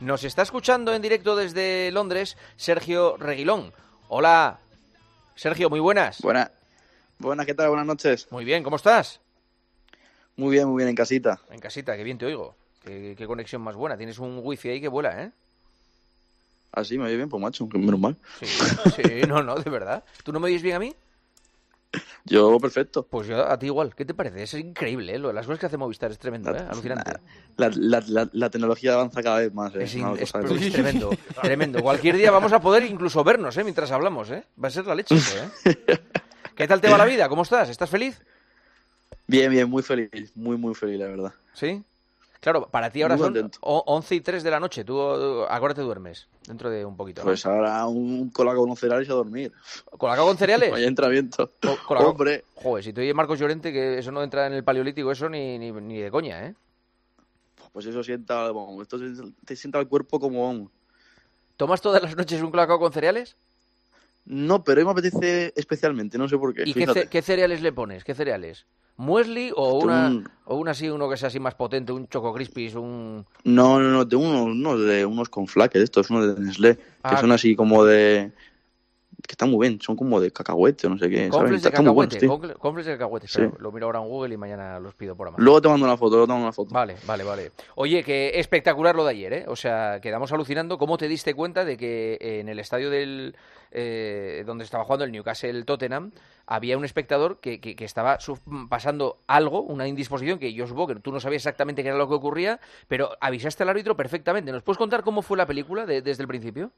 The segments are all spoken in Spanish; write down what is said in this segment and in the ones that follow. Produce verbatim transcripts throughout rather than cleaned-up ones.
Nos está escuchando en directo desde Londres Sergio Reguilón. Hola, Sergio, muy buenas. Buenas, buenas, ¿qué tal? Buenas noches. Muy bien, ¿cómo estás? Muy bien, muy bien, en casita. En casita, qué bien te oigo. Qué, qué conexión más buena. Tienes un wifi ahí que vuela, ¿eh? ¿Ah, sí? ¿Me oye bien? Pues macho, menos mal. Sí, sí, no, no, de verdad. ¿Tú no me oyes bien a mí? Yo, perfecto. Pues yo a ti igual. ¿Qué te parece? Es increíble, ¿eh? Lo de las cosas que hace Movistar es tremendo, ¿eh? Alucinante. La, la, la, la tecnología avanza cada vez más, ¿eh? Es, Una es, cosa es de... tremendo, tremendo. Cualquier día vamos a poder incluso vernos, ¿eh? Mientras hablamos, ¿eh? Va a ser la leche eso, ¿eh? ¿Qué tal te va la vida? ¿Cómo estás? ¿Estás feliz? Bien, bien, muy feliz. Muy, muy feliz, la verdad. ¿Sí? Claro, para ti ahora muy son contento. once y tres de la noche. Tú ahora te duermes, dentro de un poquito, ¿no? Pues ahora un colacao con cereales y a dormir. ¿Colacao con cereales? Vaya entrenamiento. Co- colacao- Hombre. Joder, si te oye Marcos Llorente, que eso no entra en el paleolítico, eso ni, ni, ni de coña, ¿eh? Pues eso sienta, bueno, esto se- te sienta el cuerpo como... vamos. ¿Tomas todas las noches un colacao con cereales? No, pero hoy me apetece especialmente, no sé por qué. ¿Y qué, Fíjate. ce- qué cereales le pones? ¿Qué cereales? ¿Muesli o Tengo una, un- o una así, uno que sea así más potente, un Choco Crispies, un... No, no, no, tengo unos, unos de unos con flaques, estos, unos de Nestlé, que Ah, son así como de... que están muy bien, son como de cacahuete o no sé qué, ¿sabes? Confles de Están muy buenos, cacahuete, tío. confle- confles de cacahuete. Sí. Espera, lo miro ahora en Google y mañana los pido por Amazon. Luego te mando una foto, luego te mando una foto. Vale, vale, vale. Oye, que espectacular lo de ayer, ¿eh? O sea, quedamos alucinando. ¿Cómo te diste cuenta de que en el estadio del eh, donde estaba jugando el Newcastle Tottenham había un espectador que, que, que estaba suf- pasando algo, una indisposición que yo supongo que tú no sabías exactamente qué era lo que ocurría, pero avisaste al árbitro perfectamente. ¿Nos puedes contar cómo fue la película de- desde el principio?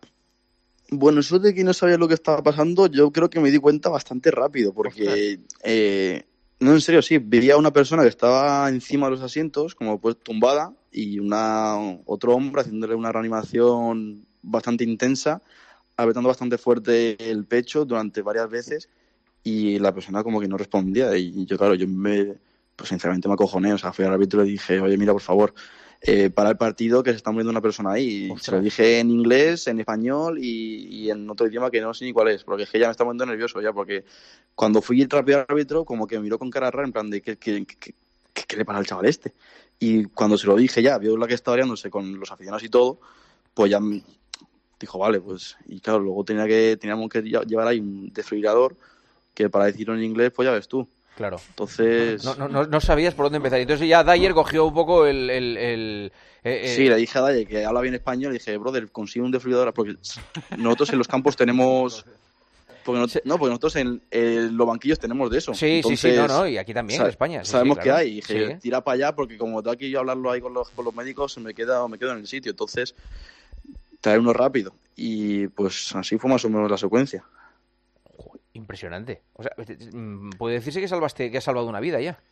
Bueno, eso de que no sabía lo que estaba pasando, yo creo que me di cuenta bastante rápido, porque, eh, no, en serio, sí, veía a una persona que estaba encima de los asientos, como pues tumbada, y una otro hombre haciéndole una reanimación bastante intensa, apretando bastante fuerte el pecho durante varias veces, y la persona como que no respondía, y yo, claro, yo me, pues sinceramente me acojoné, o sea, fui al árbitro y le dije, oye, mira, por favor, eh, para el partido que se está muriendo una persona ahí. Y Ostras. se lo dije en inglés, en español y, y en otro idioma que no sé ni cuál es, porque es que ya me está poniendo nervioso ya, porque cuando fui rápido al árbitro, como que me miró con cara rara, en plan de ¿qué, qué, qué, qué, qué le pasa al chaval este? Y cuando se lo dije ya, vio la que estaba liándose con los aficionados y todo, pues ya me dijo, vale, pues, y claro, luego tenía que, teníamos que llevar ahí un desfibrilador, que para decirlo en inglés, pues ya ves tú. Claro. Entonces... No, no, no, no sabías por dónde empezar. Entonces ya Dyer cogió un poco el... el, el eh, eh... Sí, le dije a Daye que habla bien español y dije, brother, consigue un desfibrilador, porque nosotros en los campos tenemos... Porque no, no, porque nosotros en, en los banquillos tenemos de eso. Sí, Entonces, sí, sí, no, no, y aquí también, sa- en España. Sí, sabemos sí, que claro. hay. Y dije, Sí. tira para allá, porque como tengo aquí yo hablarlo ahí con los, con los médicos, se me queda, me quedo en el sitio. Entonces, traer uno rápido. Y pues así fue más o menos la secuencia. Joder, impresionante. O sea, puede decirse que salvaste, que has salvado una vida ya.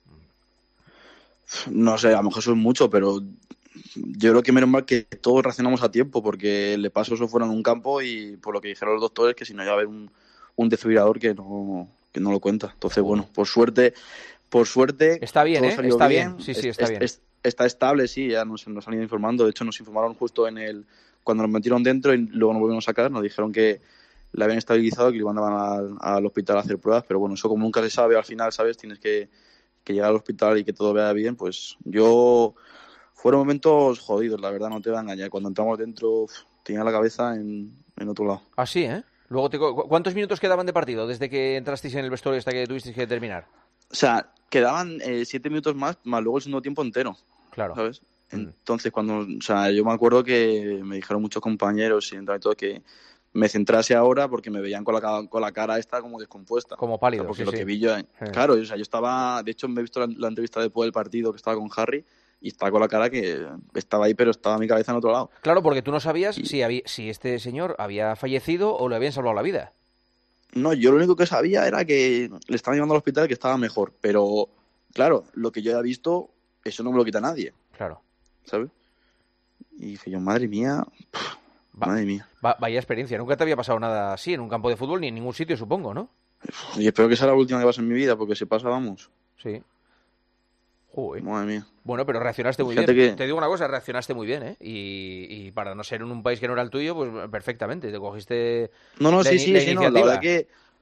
No sé, a lo mejor eso es mucho, pero yo creo que menos mal que todos reaccionamos a tiempo, porque le pasó eso fuera en un campo y por lo que dijeron los doctores, que si no iba a haber un, un desfibrilador que no, que no lo cuenta. Entonces, bueno, por suerte, por suerte... Está bien, todo ¿eh? salió Está bien. Sí, sí, está es, bien. es, está estable, sí, ya nos, nos han ido informando. De hecho, nos informaron justo en el cuando nos metieron dentro y luego nos volvieron a sacar, nos dijeron que la habían estabilizado, que lo mandaban al, al hospital a hacer pruebas, pero bueno, eso como nunca se sabe, al final, ¿sabes? Tienes que, que llegar al hospital y que todo vaya bien, pues yo... Fueron momentos jodidos, la verdad, no te voy a engañar. Cuando entramos dentro, uf, tenía la cabeza en, en otro lado. Ah, sí, ¿eh? Luego te... ¿Cuántos minutos quedaban de partido desde que entrasteis en el vestuario hasta que tuvisteis que terminar? O sea, quedaban eh, siete minutos más, más luego el segundo tiempo entero. Claro. ¿Sabes? Entonces, cuando, o sea, yo me acuerdo que me dijeron muchos compañeros y todo que me centrase ahora porque me veían con la, con la cara esta como descompuesta. Como pálido, o sea, porque sí, lo sí. que vi yo, Sí. claro, o sea, yo estaba, de hecho me he visto la, la entrevista después del partido que estaba con Harry y estaba con la cara que estaba ahí, pero estaba mi cabeza en otro lado. Claro, porque tú no sabías Y- si, había, si este señor había fallecido o le habían salvado la vida. No, yo lo único que sabía era que le estaban llevando al hospital, que estaba mejor, pero claro, lo que yo había visto, eso no me lo quita nadie, Claro. ¿sabes? Y dije yo, madre mía, pff, Va- madre mía. Va- vaya experiencia. Nunca te había pasado nada así en un campo de fútbol ni en ningún sitio, supongo, ¿no? Y espero que sea la última que pase en mi vida, porque si pasa, vamos. Sí. Joder. Madre mía. Bueno, pero reaccionaste muy Fíjate bien. que- Te digo una cosa, reaccionaste muy bien, ¿eh? Y, y para no ser en un país que no era el tuyo, pues perfectamente. Te cogiste No, no, la sí, ini- sí, la sí, no, la iniciativa. verdad que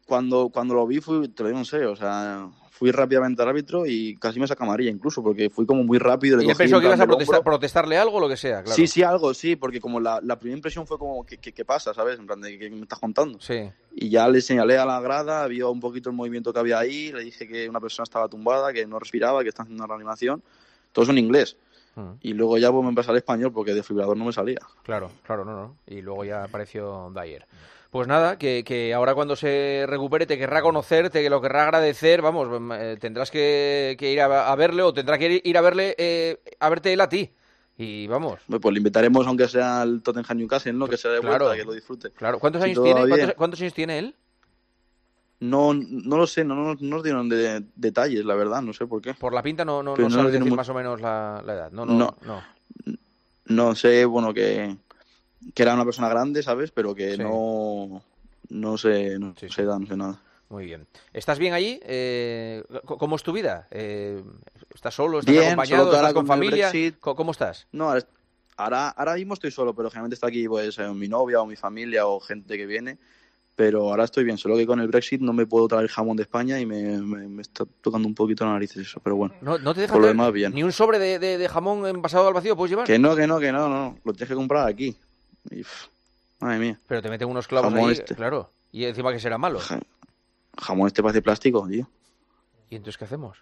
cuando, cuando lo vi, fui, te lo digo en serio, o sea, fui rápidamente al árbitro y casi me saca amarilla incluso, porque fui como muy rápido. Le Y él cogí pensó en que ibas plan a del protestar, hombro. protestarle algo o lo que sea, claro. Sí, sí, algo, sí, porque como la, la primera impresión fue como, ¿qué, qué, qué pasa, sabes? En plan, de ¿qué me estás contando? Sí. Y ya le señalé a la grada, vio un poquito el movimiento que había ahí, le dije que una persona estaba tumbada, que no respiraba, que estaba haciendo una reanimación, todo eso en inglés. Mm. Y luego ya pues, me empecé al español porque desfibrilador no me salía. Claro, claro, no, no. Y luego ya apareció Dyer. Pues nada, que, que ahora cuando se recupere te querrá conocer, te lo querrá agradecer, vamos, eh, tendrás que, que ir a, a verle o tendrá que ir a verle, eh, a verte él a ti. Y vamos. Pues le invitaremos aunque sea al Tottenham Newcastle, ¿no? Que sea de claro, vuelta, que lo disfrute. Claro. ¿Cuántos años tiene? ¿Cuántos, ¿Cuántos años tiene él? No, no lo sé, no, no, no nos dieron de, de, detalles, la verdad, no sé por qué. Por la pinta no, no, no, no sabes decir muy... más o menos la, la edad. No, no, no, no. No sé, bueno, que, que era una persona grande, ¿sabes? Pero que sí. no, no sé, no sí, sé, sí. no sé nada. Muy bien. ¿Estás bien allí? Eh, ¿Cómo es tu vida? Eh, ¿Estás solo? ¿Estás bien, acompañado? Solo ¿Estás con, con familia? ¿Cómo estás? No, ahora, ahora mismo estoy solo, pero generalmente está aquí pues mi novia o mi familia o gente que viene. Pero ahora estoy bien, solo que con el Brexit no me puedo traer jamón de España y me, me, me está tocando un poquito la nariz eso, pero bueno. ¿No, no te deja por lo demás, bien. Ni un sobre de, de, de jamón envasado al vacío puedes llevar? Que no, que no, que no, no, lo tienes que comprar aquí. Y, pff, madre mía. Pero te meten unos clavos jamón ahí, este. Claro. Y encima que será malo. Ja, jamón este parece plástico, tío. ¿Y entonces qué hacemos?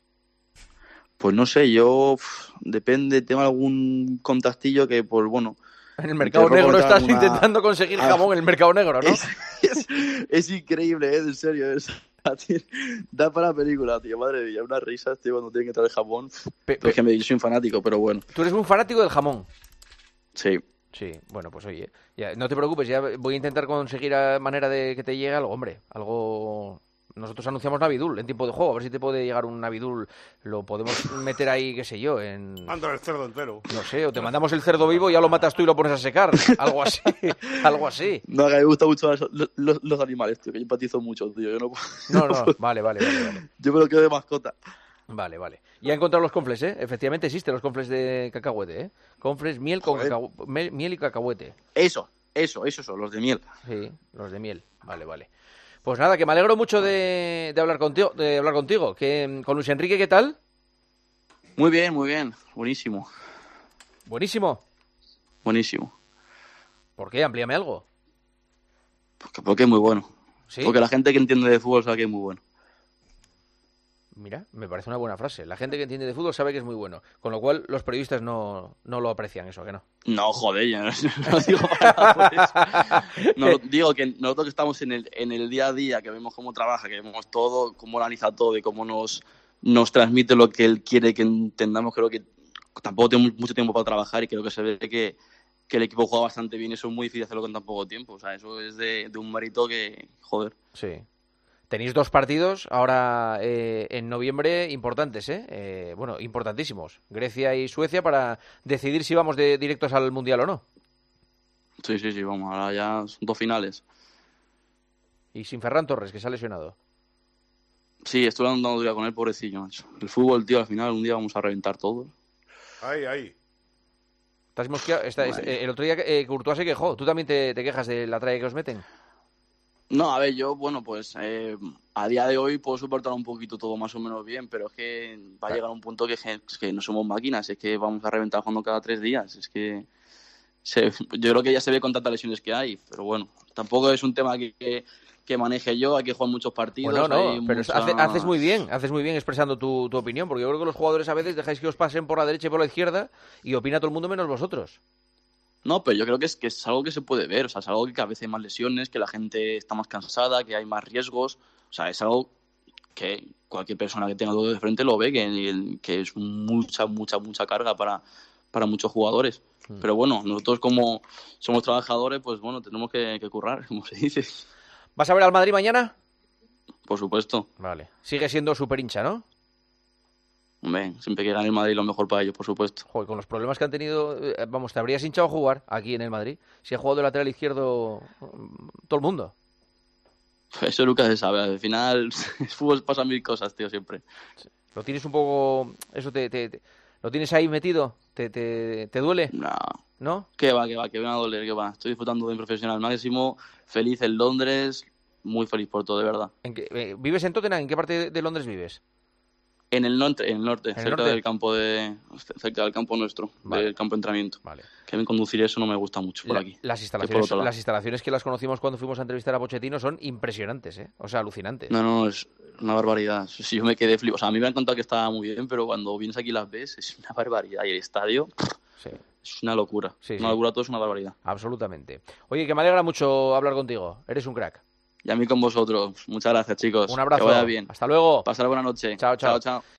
Pues no sé, yo, pff, depende, tengo algún contactillo que, pues bueno... En el mercado negro estás alguna... intentando conseguir jamón ah, en el mercado negro, ¿no? Es, es, es increíble, ¿eh? En serio. Es, da para la película, tío. Madre mía, unas risas, tío, cuando tienen que traer jamón. Pe, pe, es que yo soy un fanático, pero bueno. ¿Tú eres un fanático del jamón? Sí. Sí, bueno, pues oye, ya, no te preocupes, ya voy a intentar conseguir a manera de que te llegue algo, hombre, algo... Nosotros anunciamos Navidul en tiempo de juego, a ver si te puede llegar un Navidul, lo podemos meter ahí, qué sé yo, en... Manda el cerdo entero. No sé, o te mandamos el cerdo vivo y ya lo matas tú y lo pones a secar, algo así, algo así. No, que me gustan mucho los, los, los animales, tío, que yo empatizo mucho, tío, yo no puedo... No, no, vale, vale, vale, vale. Yo me lo quedo de mascota. Vale, vale. Ya he encontrado los confles, ¿eh? Efectivamente existen los confles de cacahuete, ¿eh? Confles, miel, con cacau... miel y cacahuete. Eso, eso, esos son los de miel. Sí, los de miel, vale, vale. Pues nada, que me alegro mucho de, de hablar contigo, de hablar contigo. Que, con Luis Enrique, ¿qué tal? Muy bien, muy bien. Buenísimo. ¿Buenísimo? Buenísimo. ¿Por qué? Amplíame algo. Porque, porque es muy bueno. ¿Sí? Porque la gente que entiende de fútbol sabe que es muy bueno. Mira, me parece una buena frase. La gente que entiende de fútbol sabe que es muy bueno. Con lo cual, los periodistas no, no lo aprecian, eso, ¿que no? No, joder, yo no, no digo para nada por eso. No, digo que nosotros que estamos en el, en el día a día, que vemos cómo trabaja, que vemos todo, cómo analiza todo y cómo nos, nos transmite lo que él quiere que entendamos, creo que tampoco tenemos mucho tiempo para trabajar y creo que se ve que, que el equipo juega bastante bien. Eso es muy difícil hacerlo con tan poco tiempo. O sea, eso es de, de un mérito que, joder. Sí. Tenéis dos partidos ahora eh, en noviembre importantes, ¿eh? ¿eh? Bueno, importantísimos. Grecia y Suecia para decidir si vamos de directos al Mundial o no. Sí, sí, sí, vamos. Ahora ya son dos finales. Y sin Ferran Torres, que se ha lesionado. Sí, estoy hablando día con él, pobrecillo, macho. El fútbol, tío, al final un día vamos a reventar todo. Ahí, ahí. ¿Estás mosqueado? Está, es, el otro día eh, Courtois se quejó. ¿Tú también te, te quejas de la tralla que os meten? No, a ver, yo, bueno, pues eh, a día de hoy puedo soportar un poquito todo más o menos bien, pero es que va a llegar un punto que, es que no somos máquinas, es que vamos a reventar jugando cada tres días, es que se, yo creo que ya se ve con tantas lesiones que hay, pero bueno, tampoco es un tema que, que, que maneje yo, hay que jugar muchos partidos. Bueno, no, hay pero mucha... hace, haces muy bien, haces muy bien expresando tu, tu opinión, porque yo creo que los jugadores a veces dejáis que os pasen por la derecha y por la izquierda y opina todo el mundo menos vosotros. No, pero yo creo que es, que es algo que se puede ver, o sea, es algo que a veces hay más lesiones, que la gente está más cansada, que hay más riesgos, o sea, es algo que cualquier persona que tenga todo de frente lo ve, que, que es mucha, mucha, mucha carga para, para muchos jugadores. Mm. Pero bueno, nosotros como somos trabajadores, pues bueno, tenemos que, que currar, como se dice. ¿Vas a ver al Madrid mañana? Por supuesto. Vale. Sigue siendo súper hincha, ¿no? Hombre, siempre que gane el Madrid lo mejor para ellos, por supuesto. Joder, con los problemas que han tenido, vamos, te habrías hinchado a jugar aquí en el Madrid. Si ha jugado de lateral izquierdo todo el mundo. Eso nunca se sabe. Al final, el fútbol pasa mil cosas, tío, siempre. ¿Lo tienes un poco... eso te... te, te ¿Lo tienes ahí metido? ¿Te, te, te duele? No. ¿No? ¿Qué va, qué va? Que viene a doler, qué va. Estoy disfrutando de un profesional máximo, feliz en Londres, muy feliz por todo, de verdad. ¿En qué, eh, ¿Vives en Tottenham? ¿En qué parte de, de Londres vives? En el norte, en el norte, ¿En el cerca norte? del campo de, cerca del campo nuestro, Vale. del campo de entrenamiento. Vale. Que a mí conducir eso no me gusta mucho por La- aquí. las, que por instalaciones, otro lado. las instalaciones que las conocimos cuando fuimos a entrevistar a Pochettino son impresionantes, ¿eh? O sea, alucinantes. No, no, es una barbaridad. Si yo me quedé flipado. O sea, a mí me han contado que estaba muy bien, pero cuando vienes aquí y las ves, es una barbaridad. Y el estadio Sí, es una locura. Sí, una sí. locura, todo es una barbaridad. absolutamente. Oye, que me alegra mucho hablar contigo. Eres un crack. Y a mí con vosotros. Muchas gracias, chicos. Un abrazo. Que vaya bien. Hasta luego. Pasar buena noche. Chao, chao. Chao, chao.